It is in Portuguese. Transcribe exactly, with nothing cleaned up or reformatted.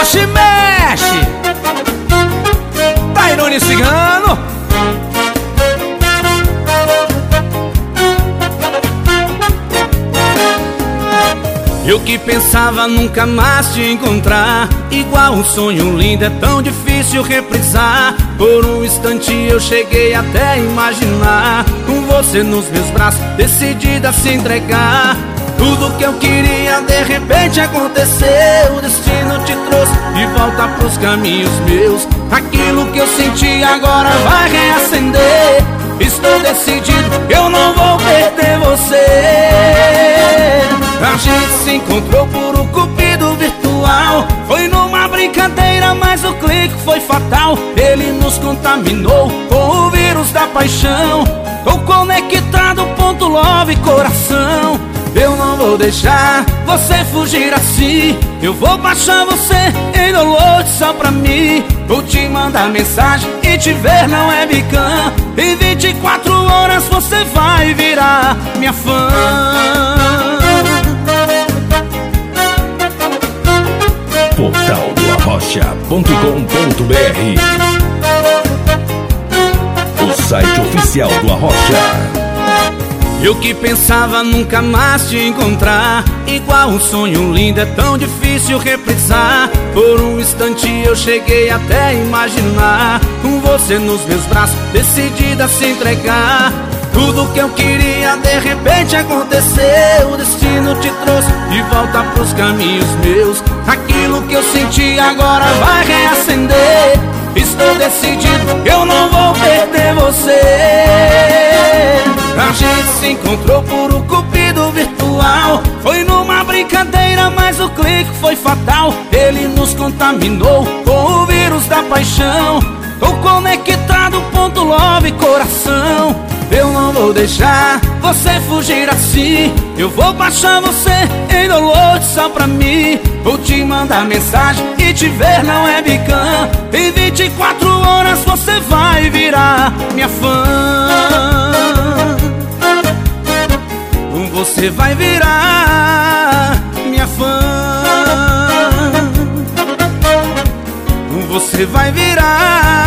Oxe, mexe! Tairone Cigano. Eu que pensava nunca mais te encontrar, igual um sonho lindo é tão difícil reprisar. Por um instante eu cheguei até a imaginar, com você nos meus braços, decidida a se entregar. Tudo que eu queria de repente aconteceu, o destino te trouxe de volta pros caminhos meus. Aquilo que eu senti agora vai reacender. Estou decidido, eu não vou perder você. A gente se encontrou por um cupido virtual. Foi numa brincadeira, mas o clique foi fatal. Ele nos contaminou com o vírus da paixão. Tô conectado, ponto love, coração. Eu não vou deixar você fugir assim. Eu vou baixar você em download só pra mim. Vou te mandar mensagem e te ver na webcam. Em vinte e quatro horas você vai virar minha fã. Portal do arrocha ponto com ponto br, o site oficial do Arrocha. Eu que pensava nunca mais te encontrar, igual um sonho lindo é tão difícil reprisar. Por um instante eu cheguei até a imaginar, com você nos meus braços, decidida a se entregar. Tudo que eu queria de repente aconteceu, o destino te trouxe de volta pros caminhos meus. Aquilo que eu senti agora vai reacender. Estou decidido, eu não vou perder você. A gente se encontrou por um cupido virtual. Foi numa brincadeira, mas o clique foi fatal. Ele nos contaminou com o vírus da paixão. Tô conectado, ponto love, coração. Eu não vou deixar você fugir assim. Eu vou baixar você em download só pra mim. Vou te mandar mensagem e te ver na webcam. Em vinte e quatro horas você vai virar minha fã. Você vai virar minha fã. Você vai virar